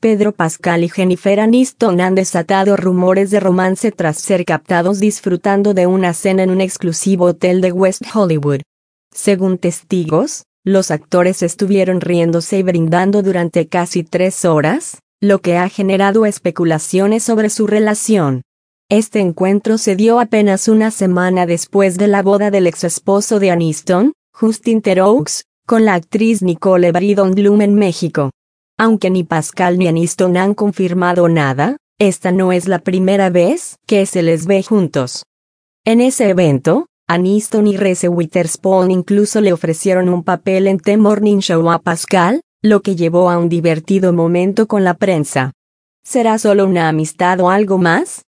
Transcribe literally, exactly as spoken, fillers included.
Pedro Pascal y Jennifer Aniston han desatado rumores de romance tras ser captados disfrutando de una cena en un exclusivo hotel de West Hollywood. Según testigos, los actores estuvieron riéndose y brindando durante casi tres horas, lo que ha generado especulaciones sobre su relación. Este encuentro se dio apenas una semana después de la boda del exesposo de Aniston, Justin Theroux, con la actriz Nicole Brydon Bloom en México. Aunque ni Pascal ni Aniston han confirmado nada, esta no es la primera vez que se les ve juntos. En ese evento, Aniston y Reese Witherspoon incluso le ofrecieron un papel en The Morning Show a Pascal, lo que llevó a un divertido momento con la prensa. ¿Será solo una amistad o algo más?